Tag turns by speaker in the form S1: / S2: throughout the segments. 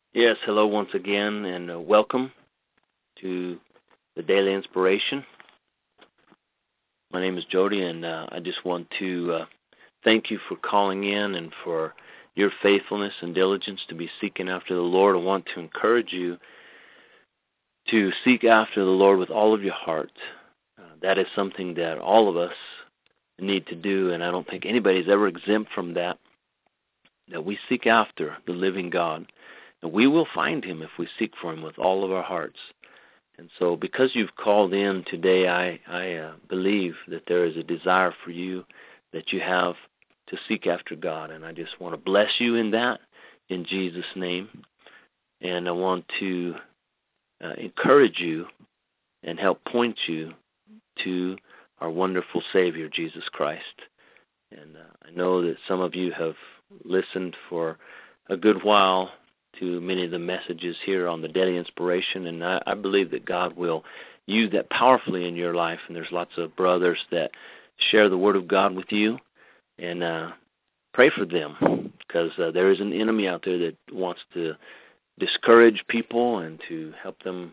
S1: Yes, hello once again, and welcome to the Daily Inspiration. My name is Jody, and I just want to thank you for calling in and for your faithfulness and diligence to be seeking after the Lord. I want to encourage you to seek after the Lord with all of your heart. That is something that all of us need to do, and I don't think anybody's ever exempt from that we seek after the living God. And we will find Him if we seek for Him with all of our hearts. And so because you've called in today, I believe that there is a desire for you that you have to seek after God. And I just want to bless you in that, in Jesus' name. And I want to encourage you and help point you to our wonderful Savior, Jesus Christ. And I know that some of you have listened for a good while to many of the messages here on the Daily Inspiration, and I believe that God will use that powerfully in your life, and there's lots of brothers that share the Word of God with you, and pray for them, because there is an enemy out there that wants to discourage people and to help them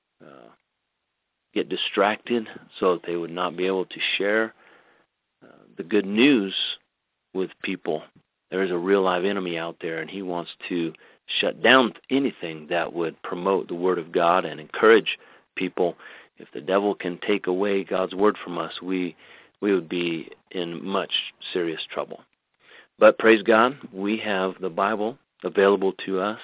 S1: get distracted so that they would not be able to share the good news with people. There is a real live enemy out there, and he wants to shut down anything that would promote the Word of God and encourage people. If the devil can take away God's Word from us, we would be in much serious trouble. But praise God, we have the Bible available to us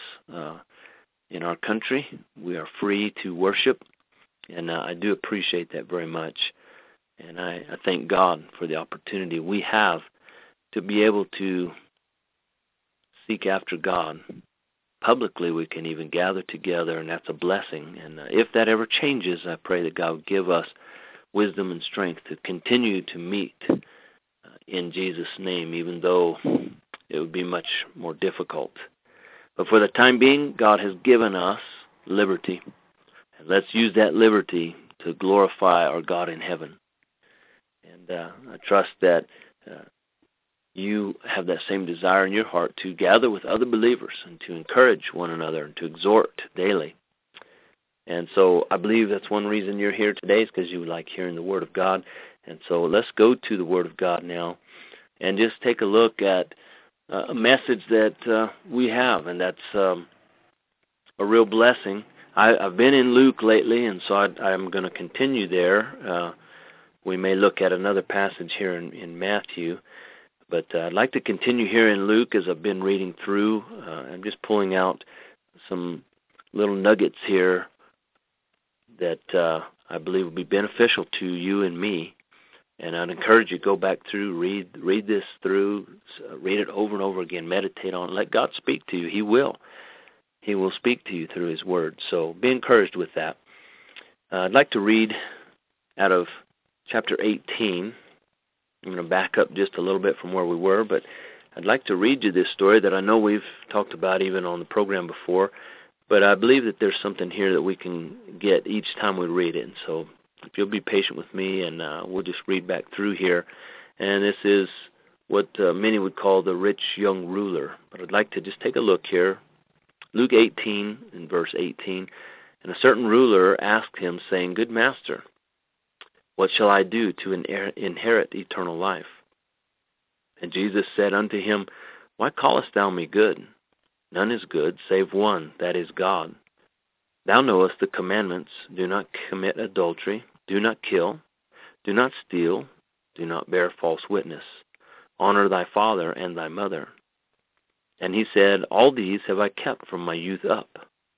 S1: in our country. We are free to worship, and I do appreciate that very much. And I thank God for the opportunity we have to be able to seek after God. Publicly, we can even gather together, and that's a blessing. And if that ever changes, I pray that God will give us wisdom and strength to continue to meet in Jesus' name, even though it would be much more difficult. But for the time being, God has given us liberty. And let's use that liberty to glorify our God in heaven. And I trust that you have that same desire in your heart to gather with other believers and to encourage one another and to exhort daily. And so I believe that's one reason you're here today, is because you like hearing the Word of God. And so let's go to the Word of God now and just take a look at a message that we have, and that's a real blessing. I've been in Luke lately, and so I'm going to continue there. We may look at another passage here in Matthew. But I'd like to continue here in Luke as I've been reading through. I'm just pulling out some little nuggets here that I believe will be beneficial to you and me. And I'd encourage you to go back through, read this through, read it over and over again, meditate on it. Let God speak to you. He will. He will speak to you through His Word. So be encouraged with that. I'd like to read out of chapter 18. I'm going to back up just a little bit from where we were, but I'd like to read you this story that I know we've talked about even on the program before, but I believe that there's something here that we can get each time we read it. And so if you'll be patient with me, and we'll just read back through here. And this is what many would call the rich young ruler. But I'd like to just take a look here. Luke 18 and verse 18. And a certain ruler asked him, saying, Good master, what shall I do to inherit eternal life? And Jesus said unto him, Why callest thou me good? None is good, save one, that is God. Thou knowest the commandments, do not commit adultery, do not kill, do not steal, do not bear false witness, honor thy father and thy mother. And he said, All these have I kept from my youth up.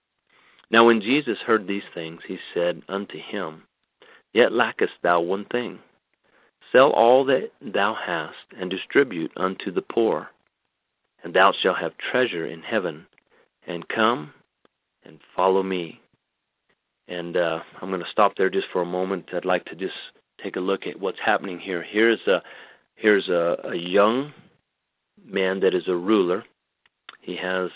S1: Now when Jesus heard these things, he said unto him, Yet lackest thou one thing. Sell all that thou hast, and distribute unto the poor, and thou shalt have treasure in heaven. And come and follow me. And I'm going to stop there just for a moment. I'd like to just take a look at what's happening here. Here's a young man that is a ruler. He has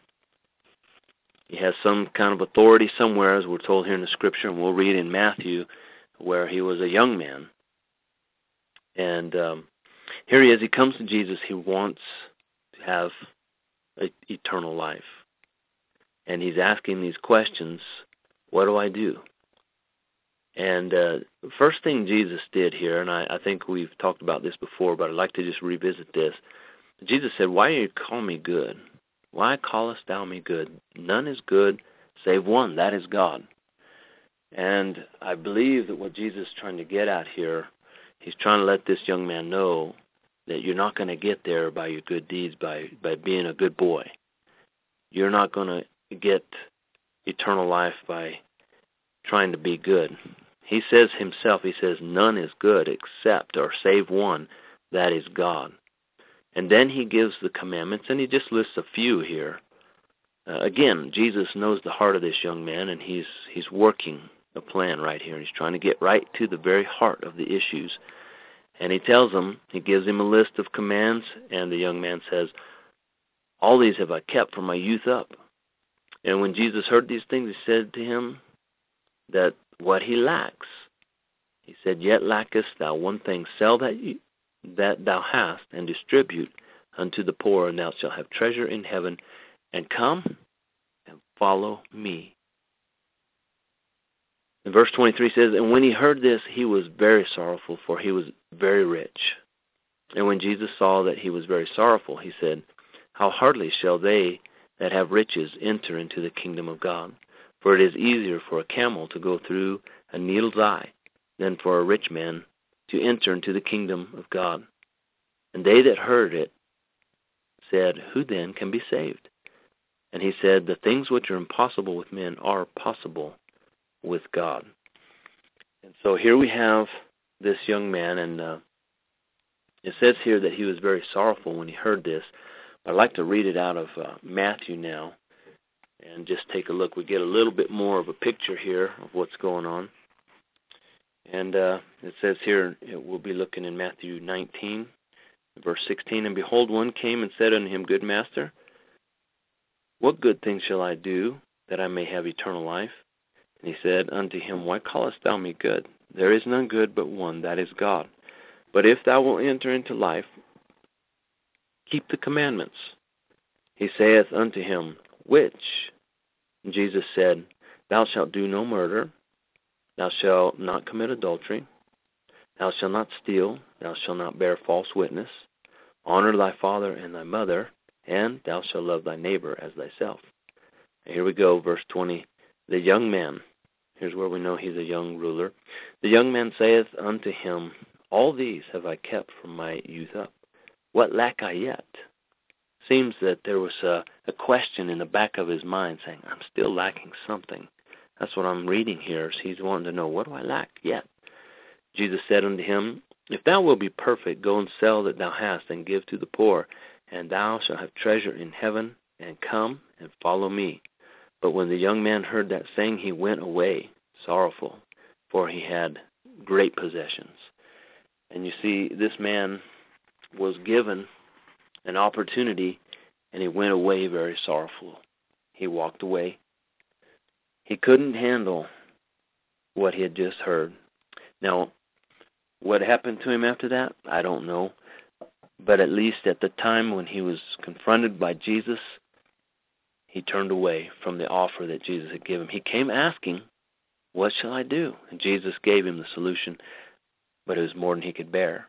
S1: some kind of authority somewhere, as we're told here in the Scripture, and we'll read in Matthew where he was a young man. And here he is. He comes to Jesus. He wants to have eternal life. and he's asking these questions, what do I do? And first thing Jesus did here, and I think we've talked about this before, but I'd like to just revisit this. Jesus said, why do you call me good? Why callest thou me good? None is good save one, that is God. And I believe that what Jesus is trying to get at here, he's trying to let this young man know that you're not going to get there by your good deeds, by being a good boy. You're not going to get eternal life by trying to be good. He says himself, he says, none is good except or save one, that is God. And then he gives the commandments, and he just lists a few here. Again, Jesus knows the heart of this young man, and he's working a plan right here. He's trying to get right to the very heart of the issues. And he tells him, he gives him a list of commands, and the young man says, all these have I kept from my youth up. And when Jesus heard these things, he said to him that what he lacks, he said, yet lackest thou one thing, sell that thou hast, and distribute unto the poor, and thou shalt have treasure in heaven, and come and follow me. And verse 23 says, and when he heard this, he was very sorrowful, for he was very rich. And when Jesus saw that he was very sorrowful, he said, how hardly shall they that have riches enter into the kingdom of God? For it is easier for a camel to go through a needle's eye than for a rich man to enter into the kingdom of God. And they that heard it said, who then can be saved? And he said, the things which are impossible with men are possible with God. And so here we have this young man, and it says here that he was very sorrowful when he heard this. I'd like to read it out of Matthew now and just take a look. We get a little bit more of a picture here of what's going on. And it says here, we'll be looking in Matthew 19, verse 16, and behold, one came and said unto him, good master, what good thing shall I do that I may have eternal life? And he said unto him, why callest thou me good? There is none good but one, that is God. But if thou wilt enter into life, keep the commandments. He saith unto him, which? And Jesus said, thou shalt do no murder, thou shalt not commit adultery, thou shalt not steal, thou shalt not bear false witness, honor thy father and thy mother, and thou shalt love thy neighbor as thyself. And here we go, verse 20. The young man, here's where we know he's a young ruler. The young man saith unto him, all these have I kept from my youth up. What lack I yet? Seems that there was a question in the back of his mind saying, I'm still lacking something. That's what I'm reading here. He's wanting to know, what do I lack yet? Jesus said unto him, if thou wilt be perfect, go and sell that thou hast, and give to the poor, and thou shalt have treasure in heaven, and come and follow me. But when the young man heard that saying, he went away sorrowful, for he had great possessions. And you see, this man was given an opportunity, and he went away very sorrowful. He walked away. He couldn't handle what he had just heard. Now, what happened to him after that, I don't know. But at least at the time when he was confronted by Jesus, he turned away from the offer that Jesus had given him. He came asking, what shall I do? And Jesus gave him the solution, but it was more than he could bear.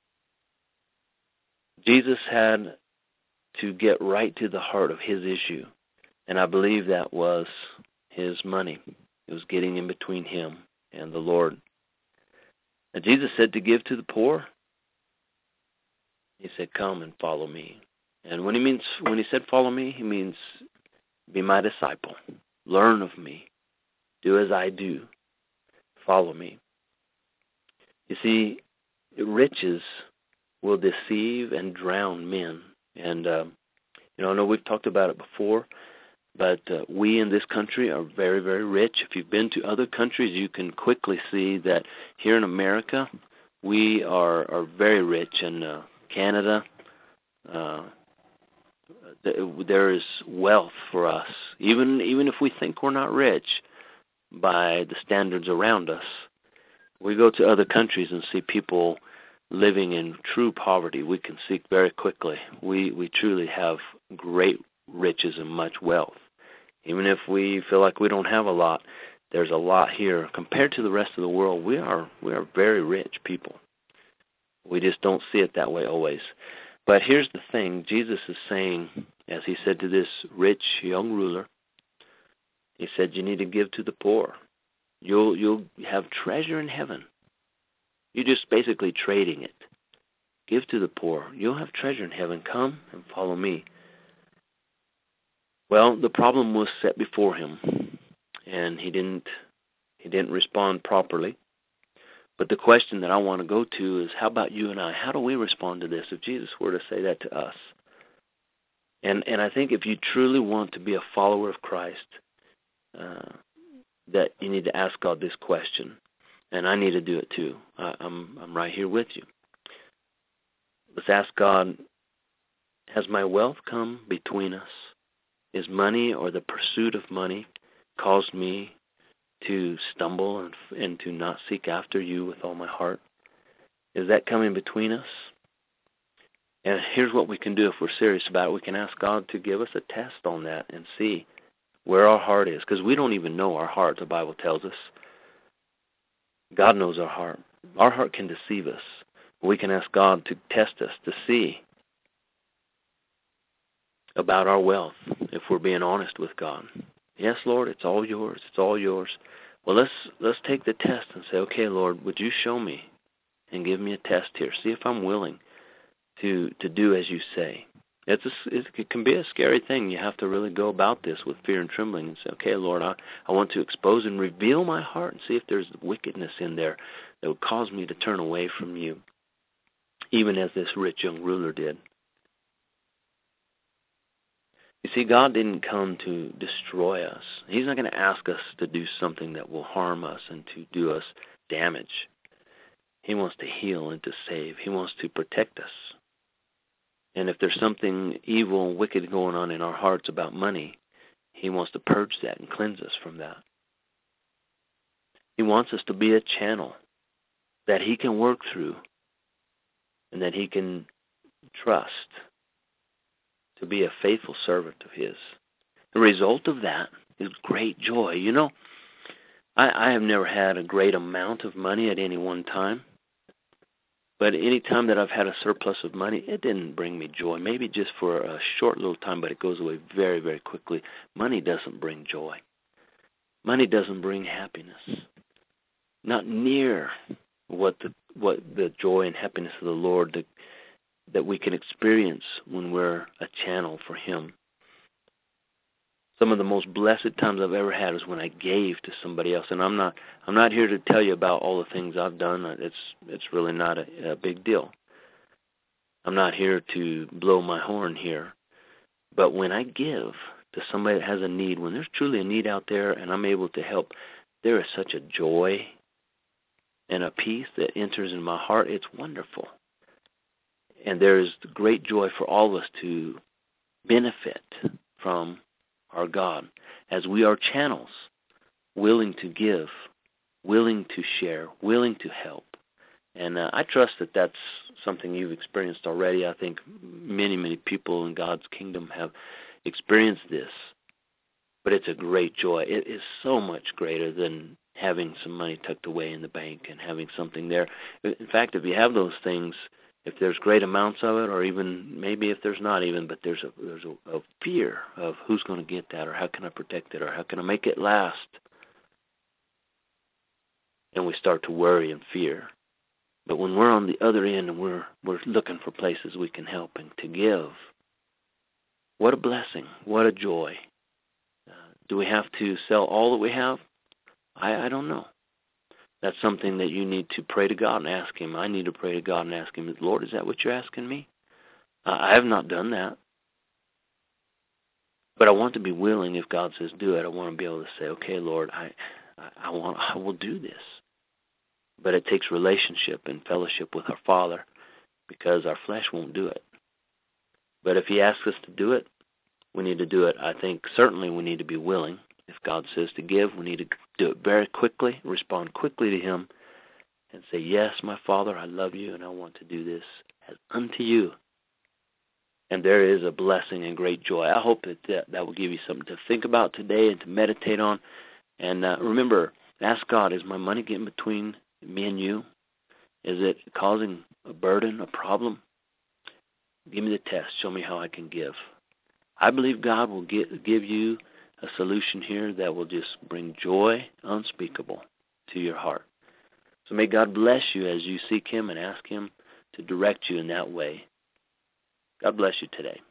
S1: Jesus had to get right to the heart of his issue, and I believe that was his money. It was getting in between him and the Lord. And Jesus said to give to the poor. He said, come and follow me. And when he said follow me, he means be my disciple. Learn of me. Do as I do. Follow me. You see, riches will deceive and drown men. And, I know we've talked about it before, but we in this country are very, very rich. If you've been to other countries, you can quickly see that here in America, we are very rich. And Canada, there is wealth for us, even if we think we're not rich by the standards around us. We go to other countries and see people living in true poverty. We can see very quickly. We truly have great riches and much wealth Even if we feel like we don't have a lot, there's a lot here. Compared to the rest of the world, we are very rich people. We just don't see it that way always. But here's the thing. Jesus is saying, as he said to this rich young ruler, he said, you need to give to the poor. You'll have treasure in heaven. You're just basically trading it. Give to the poor. You'll have treasure in heaven. Come and follow me. Well, the problem was set before him, and he didn't respond properly. But the question that I want to go to is, how about you and I? How do we respond to this if Jesus were to say that to us? And I think if you truly want to be a follower of Christ, that you need to ask God this question, and I need to do it too. I'm right here with you. Let's ask God, has my wealth come between us? Is money or the pursuit of money caused me to stumble and to not seek after you with all my heart? Is that coming between us? And here's what we can do if we're serious about it. We can ask God to give us a test on that and see where our heart is, because we don't even know our heart, the Bible tells us. God knows our heart. Our heart can deceive us. We can ask God to test us to see about our wealth, if we're being honest with God. Yes, Lord, it's all yours. It's all yours. Well, let's take the test and say, okay, Lord, would you show me and give me a test here? See if I'm willing to do as you say. It can be a scary thing. You have to really go about this with fear and trembling and say, okay, Lord, I want to expose and reveal my heart and see if there's wickedness in there that would cause me to turn away from you, even as this rich young ruler did. You see, God didn't come to destroy us. He's not going to ask us to do something that will harm us and to do us damage. He wants to heal and to save. He wants to protect us. And if there's something evil and wicked going on in our hearts about money, he wants to purge that and cleanse us from that. He wants us to be a channel that he can work through and that he can trust to be a faithful servant of his. The result of that is great joy. You know, I have never had a great amount of money at any one time. But any time that I've had a surplus of money, it didn't bring me joy. Maybe just for a short little time, but it goes away very, very quickly. Money doesn't bring joy. Money doesn't bring happiness. Not near what the joy and happiness of the Lord that we can experience when we're a channel for him. Some of the most blessed times I've ever had is when I gave to somebody else. And I'm not here to tell you about all the things I've done. It's really not a big deal. I'm not here to blow my horn here. But when I give to somebody that has a need, when there's truly a need out there and I'm able to help, there is such a joy and a peace that enters in my heart. It's wonderful. And there is great joy for all of us to benefit from our God, as we are channels, willing to give, willing to share, willing to help. And I trust that that's something you've experienced already. I think many, many people in God's kingdom have experienced this. But it's a great joy. It is so much greater than having some money tucked away in the bank and having something there. In fact, if you have those things, if there's great amounts of it, or even maybe if there's not even, but there's a fear of who's going to get that, or how can I protect it, or how can I make it last? And we start to worry and fear. But when we're on the other end and we're looking for places we can help and to give, what a blessing, what a joy. Do we have to sell all that we have? I don't know. That's something that you need to pray to God and ask him. I need to pray to God and ask him, Lord, is that what you're asking me? I have not done that. But I want to be willing, if God says do it, I want to be able to say, okay, Lord, I will do this. But it takes relationship and fellowship with our Father, because our flesh won't do it. But if he asks us to do it, we need to do it. I think certainly we need to be willing. If God says to give, we need to do it very quickly, respond quickly to him, and say, yes, my Father, I love you, and I want to do this as unto you. And there is a blessing and great joy. I hope that will give you something to think about today and to meditate on. And remember, ask God, is my money getting between me and you? Is it causing a burden, a problem? Give me the test. Show me how I can give. I believe God will give you a solution here that will just bring joy unspeakable to your heart. So may God bless you as you seek Him and ask Him to direct you in that way. God bless you today.